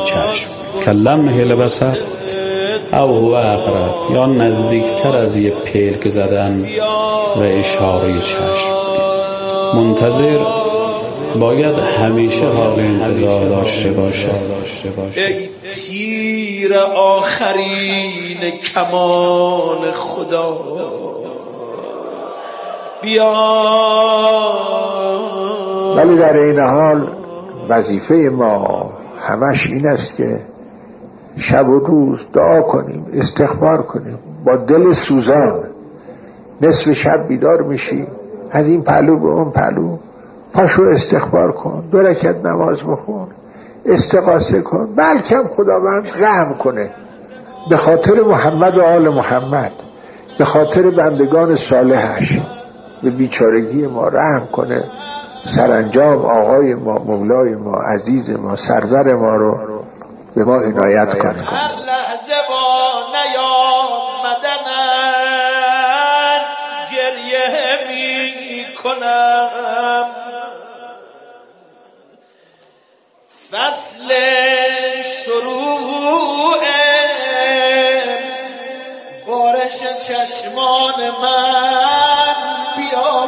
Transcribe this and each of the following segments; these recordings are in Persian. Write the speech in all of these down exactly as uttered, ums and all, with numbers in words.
چشم کلمه البصر او هو اقرب، یا نزدیکتر از یه پلک زدن و اشاره چشم. منتظر باید همیشه حال انتظار داشته باشه. ای تیر آخرین کمان خدا بیا. ولی در این حال وظیفه ما همش این است که شب و روز دعا کنیم، استغفار کنیم با دل سوزان. نصف شب بیدار میشی، از این پهلو به اون پهلو پاشو استغفار کن، دو رکعت نماز بخون، استغاثه کن، بلکه خداوند رحم کنه به خاطر محمد و آل محمد، به خاطر بندگان صالحش به بیچارگی ما رحم کنه. سرانجام آقای ما، مولای ما، عزیز ما، سرور ما رو به ما عنایت کنه. هر لحظه با نیامدنت گریه می کنم، فصل شروع بارش چشمان من بیا.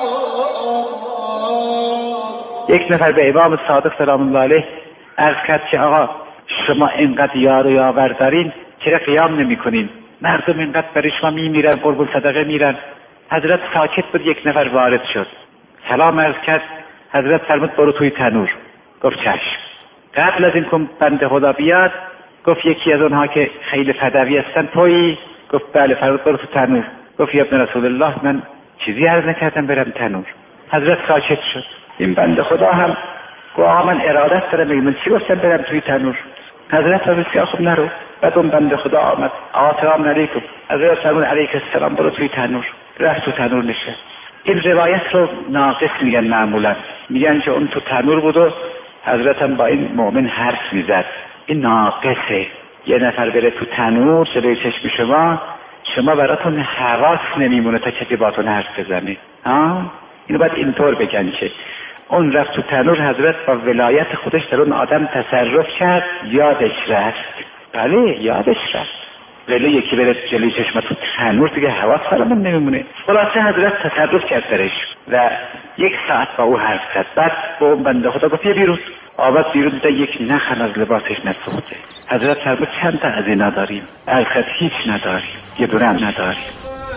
یک نفر به امام صادق سلام الله علیه عرض کرد که آقا شما اینقدر یار و یاور دارین چرا قیام نمی کنین؟ مردم اینقدر برای شما می میرن، قربون صدقه میرن. حضرت ساکت بود. یک نفر وارد شد، سلام عرض کرد. حضرت فرمود برو توی تنور. گفت چشم. قبل از این که بنده خدا بیاد گفت یکی از اونها که خیلی فدوی هستن تویی؟ گفت بله. فرمود برو تو تنور. گفت یا ابن رسول الله من چیزی عرض نکردم برم تنور. حضرت ساکت شد. این بنده خدا هم گفت آقا من ارادت دارم، من چی گفتم برم توی تنور؟ حضرت فرمود خب نرو. بعد اون بنده خدا آمد، آقا سلام علیکم. حضرت فرمود علیک السلام، برو توی تنور. رفت تو تنور نشست. این روایت رو ناقص میگن معمولا، میگن که اون تو تنور بود و حضرت هم با این مؤمن حرف میزد. این ناقصه. یه نفر بره تو تنور جلوی چشم شما، شما براتون حواس نمیمونه تا کسی باتون حرف بزنه. ها اینو باید اینطور بگن که اون رفت تو تنور، حضرت با ولایت خودش در اون آدم تصرف کرد، یادش رفت. بله یادش رفت. ولی یکی بره جلوی چشم تو تنور دیگه حواس فرامون نمیمونه. خلاصه حضرت تصرف کرد درش و یک ساعت با او حرف زد. بعد با اون بنده خدا گفت یه بیرون. آمد بیرون دیده یک نخل از لباسش نسوخته. حضرت فرمود چند تا از اینا داریم؟ الخط هیچ نداریم، یه دونه هم نداریم.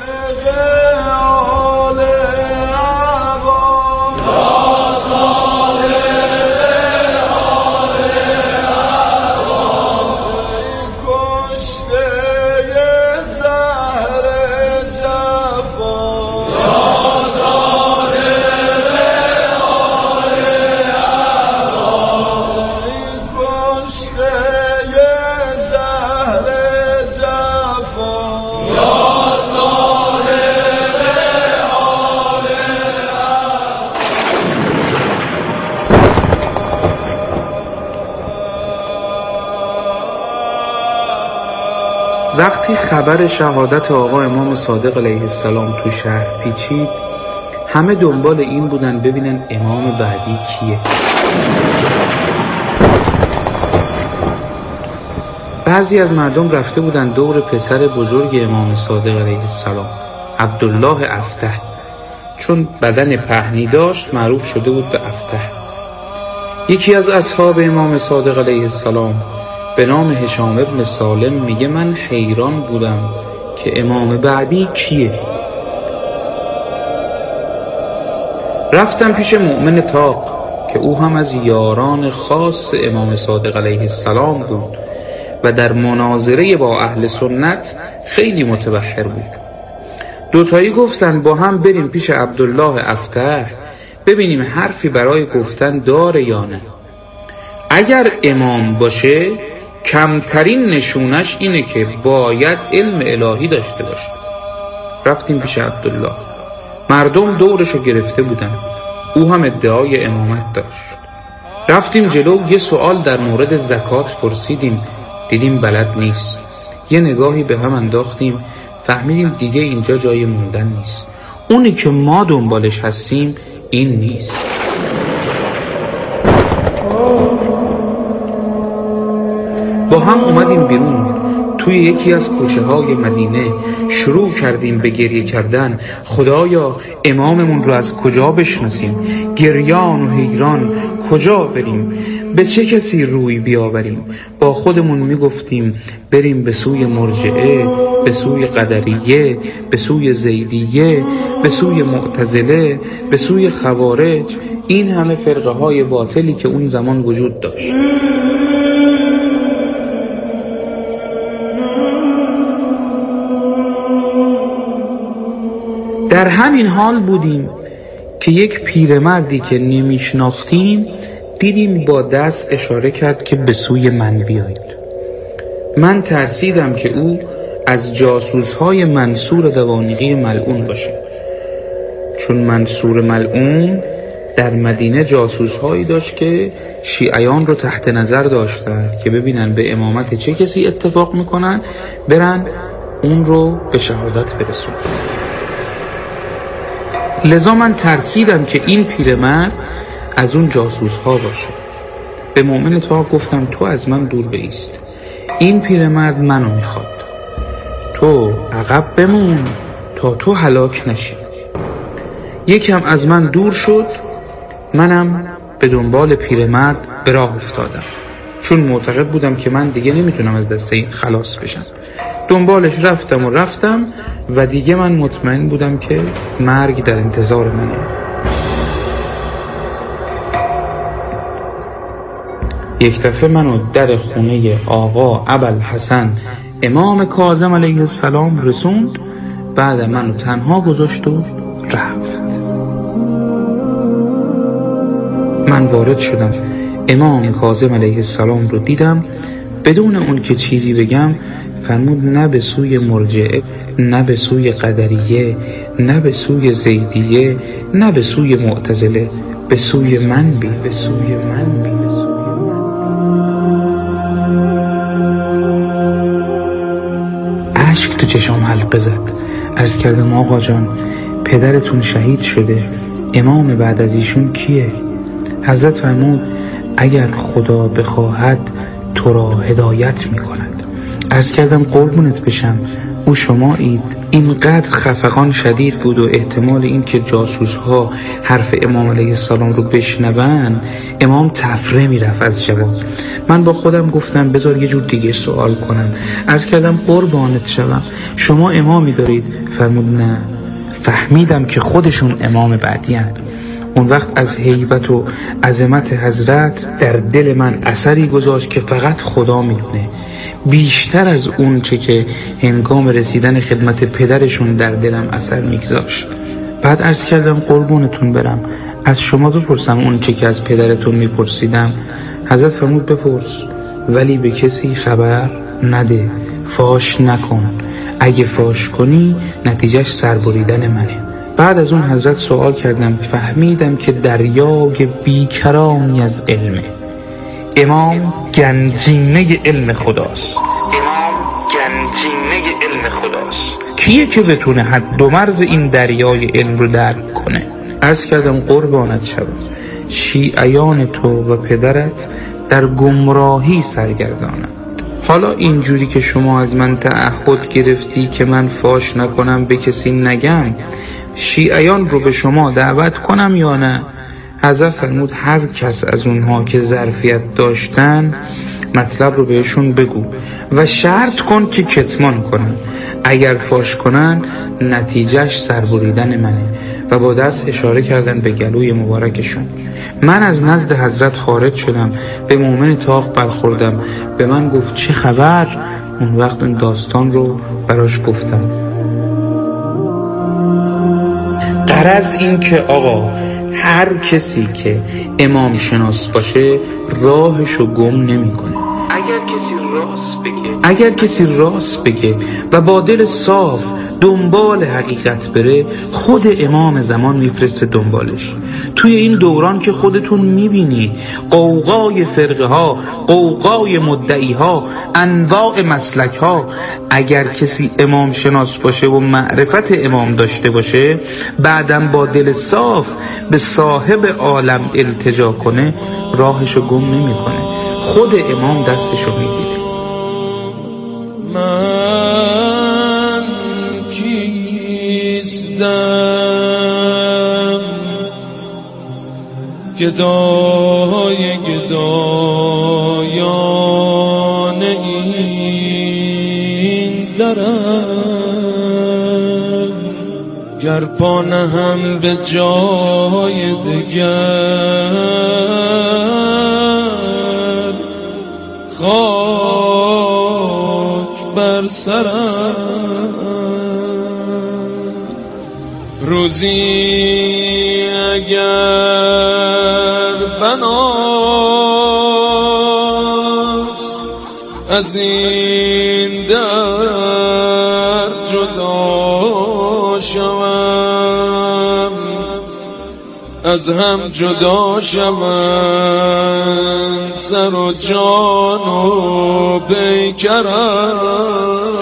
وقتی خبر شهادت آقا امام صادق علیه السلام تو شهر پیچید، همه دنبال این بودن ببینن امام بعدی کیه. بعضی از مردم رفته بودن دور پسر بزرگ امام صادق علیه السلام، عبدالله افته. چون بدن پهنی داشت معروف شده بود به افته. یکی از اصحاب امام صادق علیه السلام به نام هشام ابن سالم میگه من حیران بودم که امام بعدی کیه. رفتم پیش مؤمن تاق که او هم از یاران خاص امام صادق علیه السلام بود و در مناظره با اهل سنت خیلی متبحر بود. دوتایی گفتن با هم بریم پیش عبدالله افته ببینیم حرفی برای گفتن داره یا نه. اگر امام باشه کمترین نشونش اینه که باید علم الهی داشته باشه. رفتیم پیش عبدالله. مردم دورشو گرفته بودن، او هم ادعای امامت داشت. رفتیم جلو، یه سوال در مورد زکات پرسیدیم، دیدیم بلد نیست. یه نگاهی به هم انداختیم، فهمیدیم دیگه اینجا جای موندن نیست. اونی که ما دنبالش هستیم این نیست. با هم اومدیم بیرون، توی یکی از کوچه های مدینه شروع کردیم به گریه کردن. خدایا اماممون رو از کجا بشناسیم؟ گریان و حیران کجا بریم؟ به چه کسی روی بیاوریم؟ با خودمون میگفتیم بریم به سوی مرجعه، به سوی قدریه، به سوی زیدیه، به سوی معتزله، به سوی خوارج، این همه فرقه های باطلی که اون زمان وجود داشت. در همین حال بودیم که یک پیرمردی که نمیشناختیم دیدیم با دست اشاره کرد که به سوی من بیایید. من ترسیدم که او از جاسوس‌های منصور دوانیقی ملعون باشه، چون منصور ملعون در مدینه جاسوس‌هایی داشت که شیعیان رو تحت نظر داشتن که ببینن به امامت چه کسی اتفاق میکنن، برن اون رو به شهادت برسون. لذا من ترسیدم که این پیرمرد از اون جاسوس ها باشه. به مؤمن تا گفتم تو از من دور بایست، این پیرمرد منو میخواد، تو عقب بمون تا تو هلاک نشی. یکم از من دور شد، منم به دنبال پیرمرد به راه افتادم، چون معتقد بودم که من دیگه نمیتونم از دست این خلاص بشم. دنبالش رفتم و رفتم و دیگه من مطمئن بودم که مرگ در انتظار منه. یک دفعه منو در خونه آقا ابوالحسن امام کاظم علیه السلام رسوند، بعد منو تنها گذاشت و رفت. من وارد شدم، امام کاظم علیه السلام رو دیدم، بدون اون که چیزی بگم فرمود نه به سوی مرجعه، نه به سوی قدریه، نه به سوی زیدیه، نه به سوی معتزله، به سوی من بی، به سوی من بی، به سوی من. اشک تو چشام حلقه زد. عرض کردم آقا جان پدرتون شهید شده، امام بعد از ایشون کیه؟ حضرت فرمود اگر خدا بخواهد تو را هدایت می کند. عرض کردم قربونت بشم او شمایید؟ اینقدر خفقان شدید بود و احتمال این که جاسوس ها حرف امام علیه السلام رو بشنون، امام تفره می رفت از جواب. من با خودم گفتم بذار یه جور دیگه سوال کنم. عرض کردم قربانت شوم شما امامی دارید؟ فرمود نه. فهمیدم که خودشون امام بعدی هست. اون وقت از هیبت و عظمت حضرت در دل من اثری گذاشت که فقط خدا میدونه، بیشتر از اون چه که هنگام رسیدن خدمت پدرشون در دلم اثر میگذاشت. بعد عرض کردم قربونتون برم از شما بپرسم اون چه که از پدرتون میپرسیدم؟ حضرت فرمود بپرس ولی به کسی خبر نده، فاش نکن، اگه فاش کنی نتیجهش سربریدن منه. بعد از اون حضرت سوال کردم، فهمیدم که دریای بیکرانی از علمه. امام گنجینه علم خداست. امام گنجینه علم خداست. کیه که بتونه حد و مرز این دریای علم رو درک کنه؟ عرض کردم قربانت شوم شیعیان تو و پدرت در گمراهی سرگردانند. حالا اینجوری که شما از من تعهد گرفتی که من فاش نکنم، به کسی نگم، شیعیان رو به شما دعوت کنم یا نه؟ حضرت فرمود هر کس از اونها که ظرفیت داشتن مطلب رو بهشون بگو و شرط کن که کتمان کنن، اگر فاش کنن نتیجهش سربریدن منه. و با دست اشاره کردن به گلوی مبارکشون. من از نزد حضرت خارج شدم، به مؤمن طاق برخوردم، به من گفت چه خبر؟ اون وقت اون داستان رو براش گفتم. غرض این که آقا هر کسی که امام شناس باشه راهشو گم نمی کنه. اگر کسی راست بگه اگر کسی راست بگه و با دل صاف دنبال حقیقت بره، خود امام زمان میفرسته دنبالش. توی این دوران که خودتون میبینی قوقای فرقه ها، قوقای مدعی ها، انواع مسلک ها، اگر کسی امام شناس باشه و معرفت امام داشته باشه، بعدم با دل صاف به صاحب عالم التجا کنه، راهشو گم نمی کنه، خود امام دستشو میگیره. من کیستم گدای گدایان این درم گر پا نهم به جای دگر خاک بر سرم روزی اگر بناست از این در جدا شوم از هم جدا شوم سر و جان و پیکرم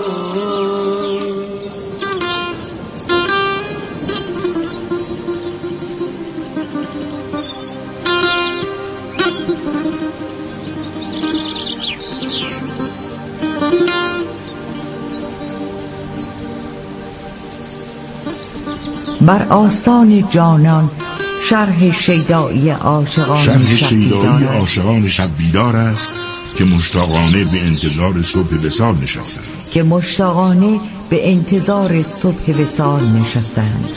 بر آستان جانان شرح شیدایی عاشقان شرح شیدایی عاشقان شب بیدار است که مشتاقانه به انتظار صبح وصال نشستند که مشتاقانه به انتظار صبح وصال نشستند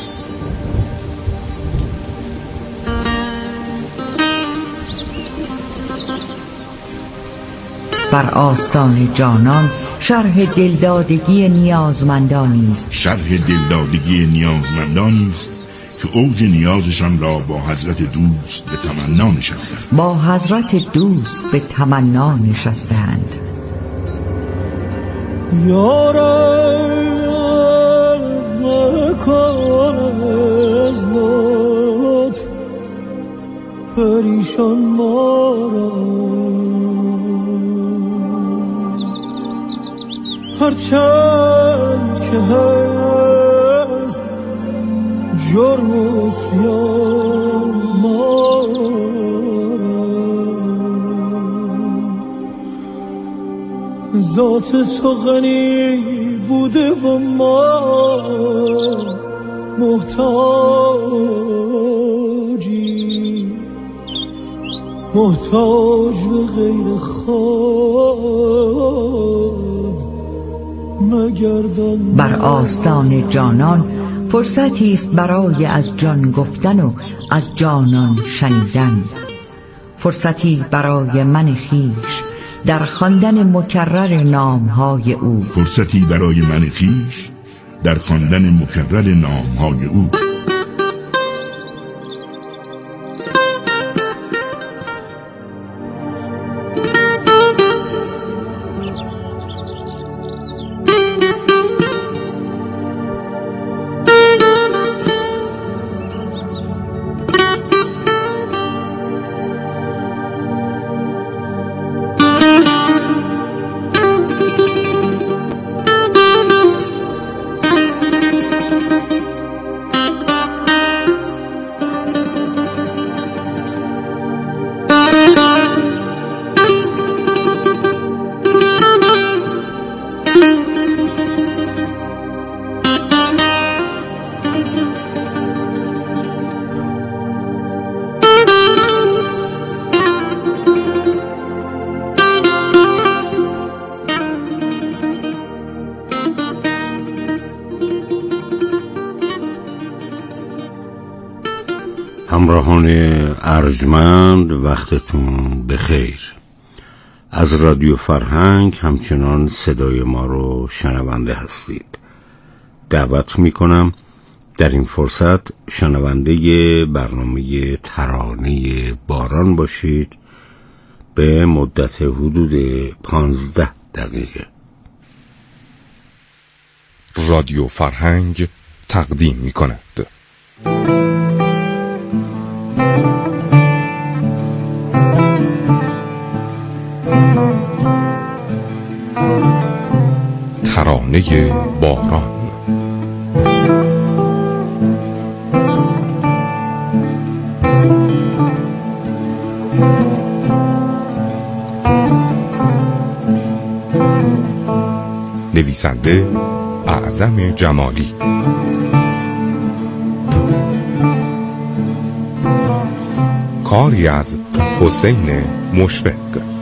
بر آستان جانان شرح دلدادگی نیازمندانی است شرح دلدادگی نیازمندانی است که اوج نیازشان را با حضرت دوست به تمنا نشستند با حضرت دوست به تمنا نشستند یارم مکن از لطف پریشان ما را هرچند که هست جرم و عصیان ما ذات تو غنی بوده و ما محتاجی محتاج به غیر خود مگردان. بر آستان جانان فرصتی است برای از جان گفتن و از جانان شنیدن، فرصتی برای من خویش در خواندن مکرر نامهای او، فرصتی برای من خویش در خواندن مکرر نامهای او. همراهان ارجمند، وقتتون بخیر. از رادیو فرهنگ همچنان صدای ما رو شنونده هستید. دعوت میکنم در این فرصت شنونده برنامه ترانه باران باشید به مدت حدود پانزده دقیقه. رادیو فرهنگ تقدیم میکند ترانه باران. نویسنده اعظم جمالی. کاری از حسین مشفق.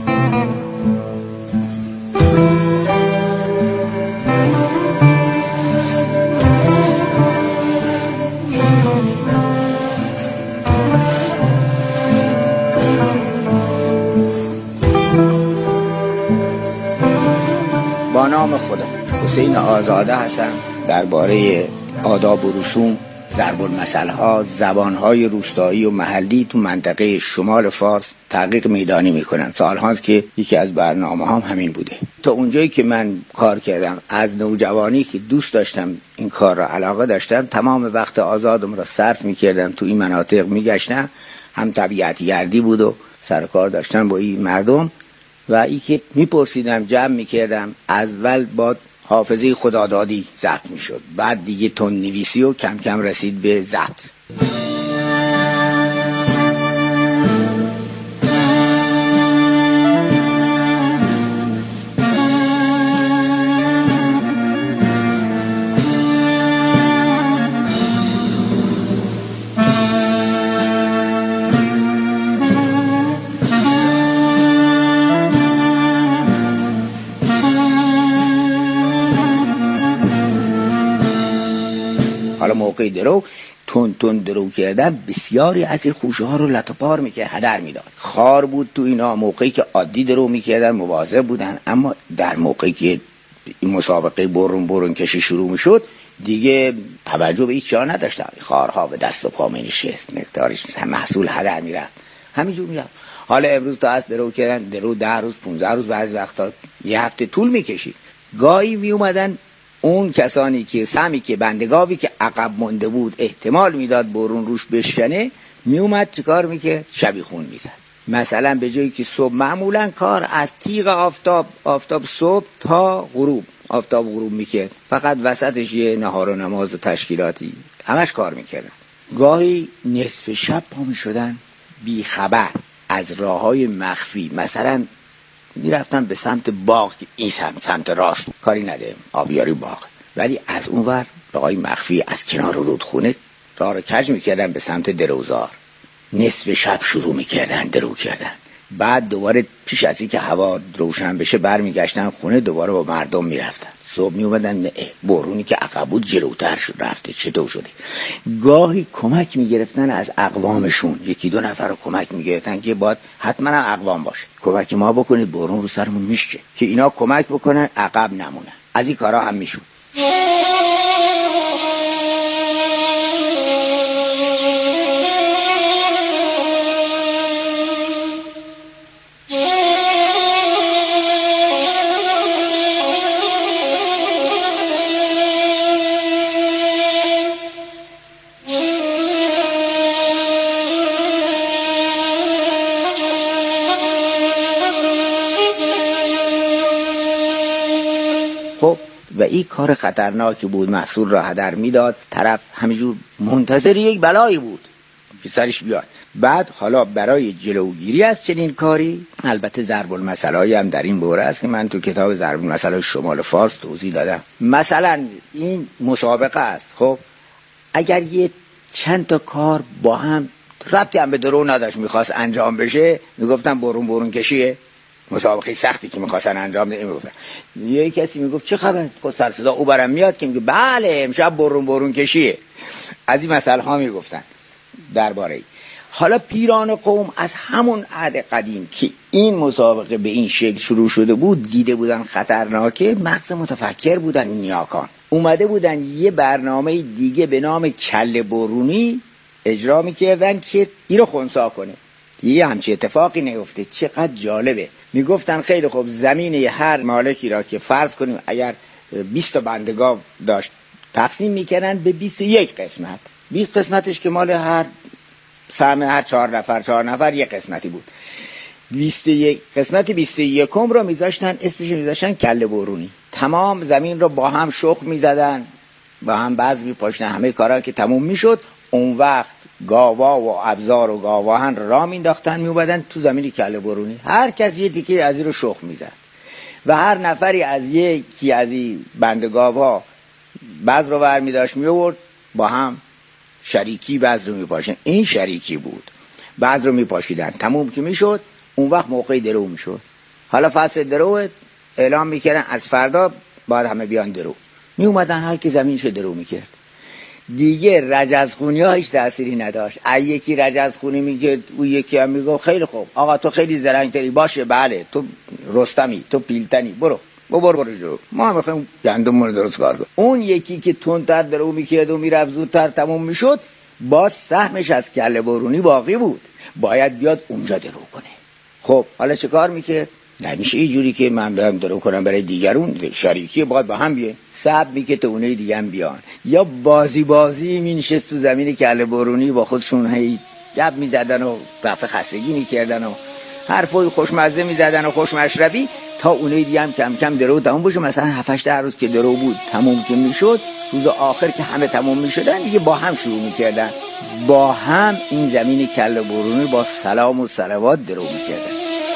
با نام خدا، حسین آزاده هستم. درباره آداب و رسوم، ضرب المثل ها، زبان های روستایی و محلی تو منطقه شمال فارس تحقیق میدانی میکنم. سال هاست که یکی از برنامه هم همین بوده. تا اونجایی که من کار کردم، از نوجوانی که دوست داشتم این کار را، علاقه داشتم، تمام وقت آزادم را صرف میکردم تو این مناطق میگشتم. هم طبیعت گردی بود و سر کار داشتم با این مردم و ای که میپرسیدم، جمع میکردم. از ول با حافظه خدادادی ضبط میشد، بعد دیگه تون نویسی و کم کم رسید به ضبط. حالا موقع درو تون تون درو کردن بسیاری از این خوشه ها رو لطپار میکرد، هدر میداد. خار بود تو اینا. موقعی که عادی درو میکردن مواظب بودن، اما در موقعی که این مسابقه برون برون کشی شروع میشد دیگه توجه به هیچ جا نداشتن. خارها به دست و پا مینشست، مقدارش مثلا محصول هدر میرفت، همینجور میرفت. حالا امروز تا از درو کردن، درو ده روز پونزده روز بعضی وقتا یه هفته طول میکشید. گاهی میومدن اون کسانی که سمی که بندگاوی که عقب مونده بود احتمال میداد برون روش بشکنه، میومد چیکار میکرد؟ شبیخون میزد. مثلا به جایی که صبح، معمولا کار از تیغ آفتاب آفتاب صبح تا غروب، آفتاب غروب میکرد. فقط وسطش یه نهار و نماز و تشکیلاتی همش کار میکردن. گاهی نصف شب پا میشدن بی خبر از راههای مخفی، مثلا میرفتن به سمت باغ، این سمت, سمت راست کاری نده، آبیاری باغ، ولی از اون ور راههای مخفی از کنار رودخونه راه رو کج میکردن به سمت دروزار. نصف شب شروع میکردن درو کردن. بعد دوباره پیش از این که هوا روشن بشه برمیگشتن خونه، دوباره با مردم میرفتن. صبح میومدن، برونی که عقب بود جلوتر شد، رفته چطور شده. گاهی کمک میگرفتن از اقوامشون، یکی دو نفر رو کمک میگرفتن که باید حتما اقوام باشه، کمک ما بکنید برون رو سرمون میشه، که اینا کمک بکنن عقب نمونه. از این کارا هم میشود. خب و این کار خطرناکی بود، محصول را هدر میداد. طرف همینجور منتظر یک بلایی بود که سرش بیاد. بعد حالا برای جلوگیری از چنین کاری، البته ضرب المثل‌هایی هم در این باره است که من تو کتاب ضرب المثل شمال فارس توضیح دادم. مثلا این مسابقه است، خب اگر یه چند تا کار با هم ربطی هم به درو نداشت میخواست انجام بشه، میگفتن برون برون کشیه، مسابقه سختی که میخواستن انجام بدن. میگفتن یه کسی میگفت چه خبر، سر صدا او برام میاد که میگه بله امشب برون برون کشیه. از این مسائل ها میگفتن درباره ای. حالا پیران قوم از همون عهد قدیم که این مسابقه به این شکل شروع شده بود، دیده بودن خطرناکه، مغز متفکر بودن این نیاکان، اومده بودن یه برنامه دیگه به نام کله برونی اجرا میکردن که اینو خنثی کنه. یه همچه اتفاقی نیفته. چقدر جالبه. میگفتن خیلی خوب، زمین هر مالکی را که فرض کنیم اگر بیست تا بندگاه داشت، تقسیم میکردن به بیست و یک قسمت. بیست قسمتش که مال هر سهم هر چهار نفر چهار نفر یک قسمتی بود. بیست و یک قسمت بیست و یکم رو میذاشتن، اسمش میذاشتن کله برونی. تمام زمین رو با هم شخم میزدن، با هم بعض میپاشتن، همه کارا که تموم میشد، اون وقت گاوا و ابزار و گاواهن را مینداختن، میومدن تو زمین کله برونی، هر کس یه تیکه از این رو شخم میزد. و هر نفری از یکی از این بندگاوها بذر رو برمی داشت می آورد، با هم شریکی بذر رو می پاشن. این شریکی بود، بذر رو می پاشیدن. تموم که می شد اون وقت موقع درو می شد. حالا فصل درو اعلام می کردن از فردا باید همه بیان درو. می اومدن هر کی زمینش درو می کرد. دیگه رجزخونی ها هیچ تأثیری نداشت. اگه یکی رجزخونی میگه او یکی هم میگه خیلی خوب آقا تو خیلی زرنگتری، باشه بله تو رستمی، تو پیلتنی، برو برو برو جلو، ما هم میخوایم گندمون درست کار کنیم. اون یکی که تندتر درو میکرد و میرفت زودتر تموم میشد، باز سهمش از کله برونی باقی بود، باید بیاد اونجا درو کنه. خب حالا چه کار میکرد؟ نمیشه اینجوری که من برم درو کنم برای دیگرون، شریکی باید با هم بیه. صبر میکرد تا اونای دیگه هم بیان، یا بازی بازی مینشست تو زمین کله برونی با خودشون هی گپ میزدن و رفع خستگی میکردن و حرفای خوشمزه میزدن و خوشمشربی تا اونای دیگه هم کم کم درو تموم بشه. مثلا هفت هشت روز که درو بود تموم که میشد، روز آخر که همه تموم میشدن دیگه با هم شروع میکردن، با هم این زمین کله برونی با سلام و صلوات درو میکردن.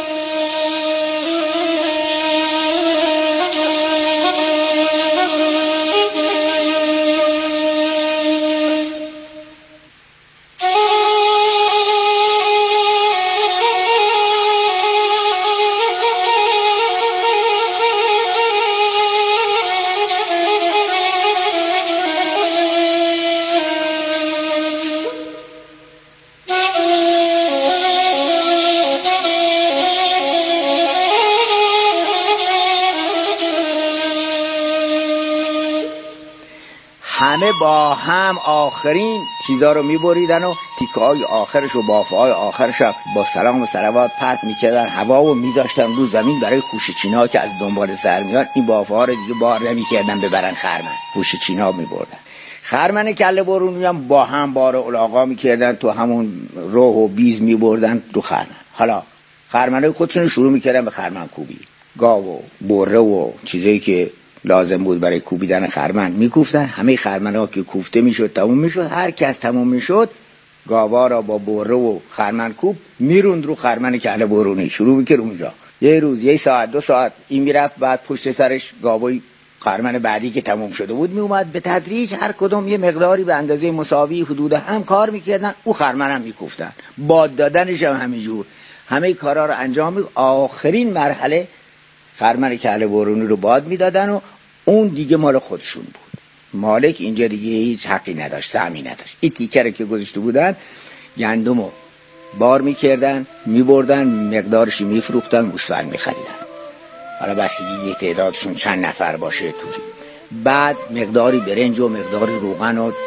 همه با هم آخرین چیزا رو میبریدن و تیکه‌های آخرش و بافه‌های آخرش با سلام و صلوات پرت میکردن هوا و میذاشتن رو زمین برای خوشچینا که از دنبال سر میاد. این بافه‌ها رو دیگه بار نمیکردن ببرن خرمن، خوشچینا میبردن. خرمن کله برونی هم با هم بار الاغا میکردن، تو همون روح و بیز میبردن تو خرمن. حالا خرمنای خودشون شروع میکردن به خرمن کوبی، گاو و بره و چیزایی که لازم بود برای کوبیدن خرمن میکوفتن. همه خرمن‌ها که کوفته میشد تموم میشد، هر کس تموم میشد گاوا را با بره و خرمن کوب میروند رو خرمن کله برونی، شروع میکرد اونجا. یه روز یه ساعت دو ساعت این میرفت، بعد پشت سرش گاوای خرمن بعدی که تموم شده بود میومد. به تدریج هر کدوم یه مقداری به اندازه مساوی حدود هم کار میکردن، او خرمن هم میکوفتن، باد دادنش هم همینجور. همه کارا رو انجام می. آخرین مرحله خرمن کله برونی رو باد میدادن و اون دیگه مال خودشون بود. مالک اینجا دیگه هیچ حقی نداشت، سهمی نداشت. این تیکه رو که گذاشته بودن گندمو بار میکردن میبردن، مقدارشی میفروختن، گوسفند میخریدن. حالا بستگی یه تعدادشون چند نفر باشه توش. بعد مقداری برنج و مقداری روغن و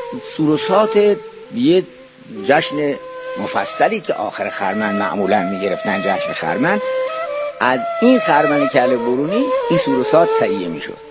سروسات یه جشن مفصلی که آخر خرمن معمولا میگرفتن، جشن خرمن. از این خرمن کله برونی این سروسات تهیه میشد.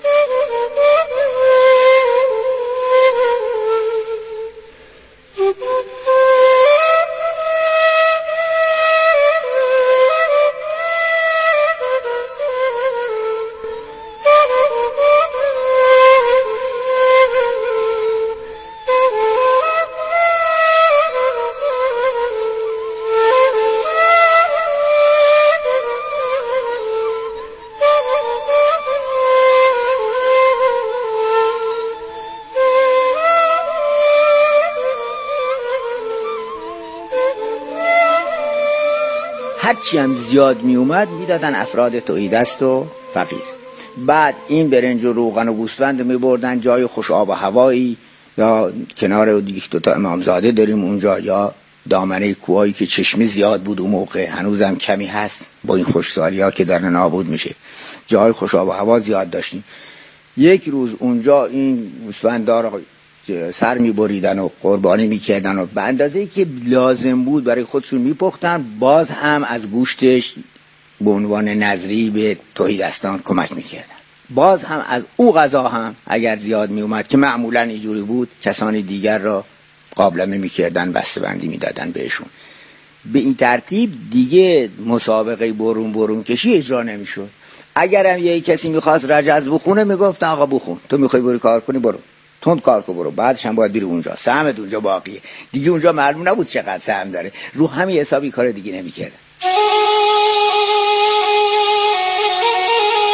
هرچی هم زیاد می اومد میدادن افراد تهیدست و فقیر. بعد این برنج و روغن و گوسفند می بردن جای خوش آب و هوایی، یا کنار دیگه دو تا امامزاده داریم اونجا، یا دامنه کوهایی که چشمه زیاد بود اون موقع، هنوزم کمی هست با این خوشسالی ها که داره نابود میشه، جای خوش آب و هوا زیاد داشتیم. یک روز اونجا این گوسفندار سر میبریدن و قربانی میکردن و به اندازه‌ای که لازم بود برای خودشون میپختن، باز هم از گوشتش به عنوان نظری به تهیدستان کمک میکردن. باز هم از او غذا هم اگر زیاد میومد که معمولا اینجوری بود، کسان دیگر را قابلمه میکردن، بسته‌بندی میدادن بهشون. به این ترتیب دیگه مسابقه برون برون کشی اجرا نمیشد. اگرم یه کسی میخواست رجز بخونه میگفت آقا بخون، تو میخوای بری کار کنی برو، تند کار کن برو، بعدش هم باید بری اونجا، سهمت اونجا باقیه. دیگه اونجا معلوم نبود چقدر سهم داره، رو همین حسابی کار دیگه نمیکرد.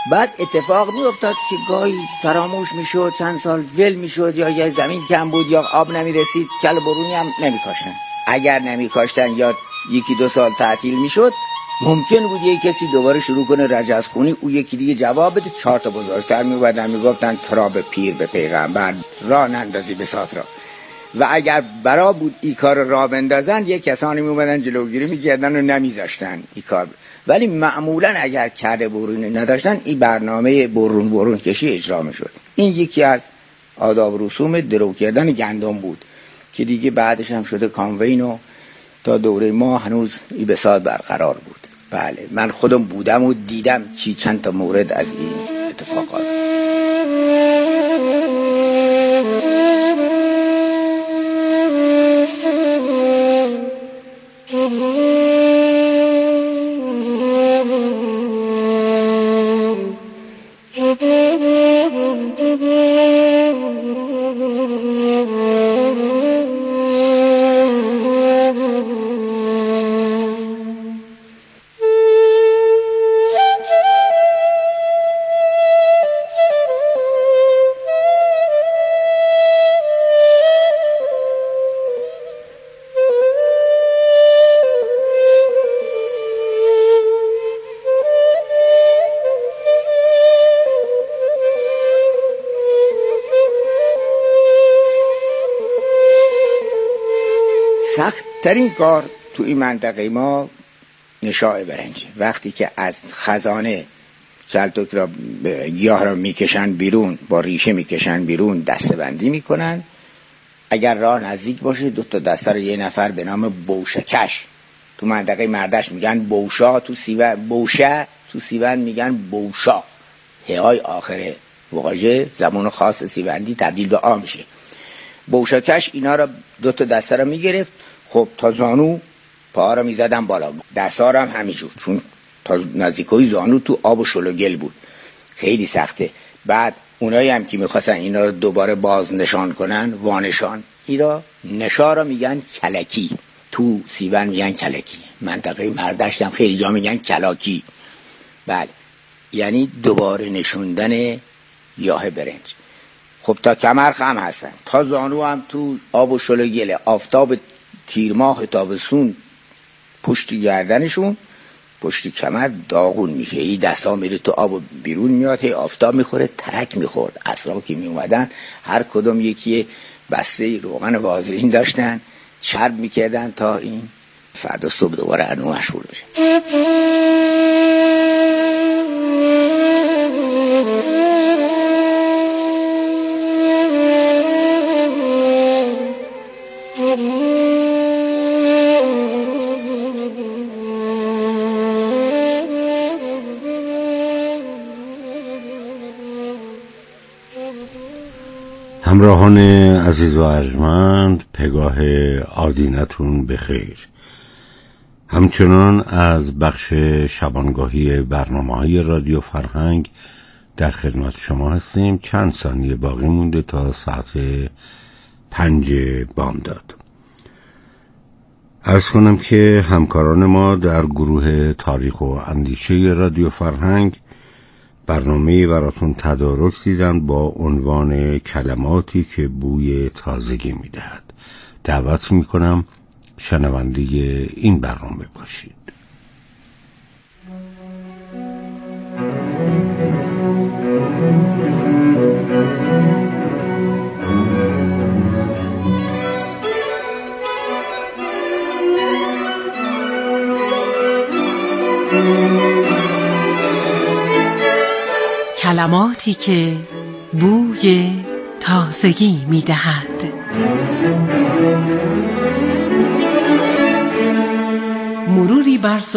بعد اتفاق می افتاد که گاهی فراموش می شد، چند سال ول می شد، یا یا زمین کم بود یا آب نمی رسید، کل برونی هم نمی کاشتن. اگر نمی کاشتن یا یکی دو سال تعطیل می شد، ممکن بود یک کسی دوباره شروع کنه رجز خونی، او یکی دیگه جواب بده. چهار تا بزرگتر می اومدن می گفتن تراب پیر به پیغمبر راه نندازی به سات را. و اگر برا بود این کار را بندازن، یک کسانی می اومدن جلوگیری می کردن و نمی زاشتن این کار. ولی معمولا اگر کرده برونی نداشتن، این برنامه برون برون کشی اجرا می شد. این یکی از آداب رسوم درو کردن گندم بود که دیگه بعدش هم شده کانوین و تا دوره ما هنوز این بساط برقرار بود. بله، من خودم بودم و دیدم چی چند تا مورد از این اتفاقات. سخت‌ترین کار تو این منطقه ما نشاء برنج. وقتی که از خزانه چلتوک را گیاه را میکشن بیرون، با ریشه میکشن بیرون، دسته بندی میکنن. اگر راه نزدیک باشه، دو تا دسته رو یه نفر به نام بوشکش، تو منطقه مردش میگن بوشا، تو سیون بوشه، تو سیون میگن بوشا. ههای آخره واژه زمان خاص سیوندی تبدیل به آ میشه. بوشکش اینا را دو تا دسته را میگرفت، خب تا زانو پاها را میزدن بالا، دستا را هم همینجور، چون تا نزدیکای زانو تو آب و شلوگل بود، خیلی سخته. بعد اونایی هم که میخواستن اینا رو دوباره باز نشان کنن، وانشان، اینا نشا را میگن کلکی، تو سیون میگن کلکی، منطقه مردشت هم خیلی جا میگن کلاکی. بله، یعنی دوباره نشوندن گیاه برنج. خب تا کمر خم هستن، تا زانو هم تو آب و شلوگله، آفتاب تیر ماه تابستون پشت گردنشون، پشت کمر داغون میشه. این دستا میره تو آب و بیرون میاد، هی آفتاب میخوره، ترک میخورد. اسرا که میومدن هر کدوم یکی بسته روغن وازلین داشتن، چرب میکردن تا این فردا صبح دوباره انو مشغول بشه. همراهان عزیز و ارجمند، پگاه آدینتون بخیر. همچنان از بخش شبانگاهی برنامه‌های رادیو فرهنگ در خدمت شما هستیم. چند ثانیه باقی مونده تا ساعت پنج بامداد. عرض کنم که همکاران ما در گروه تاریخ و اندیشه رادیو فرهنگ برنامه براتون تدارک دیدن با عنوان کلماتی که بوی تازگی میدهد. دعوت میکنم شنونده این برنامه باشید. کلماتی که بوی تازگی می‌دهد. مروری بر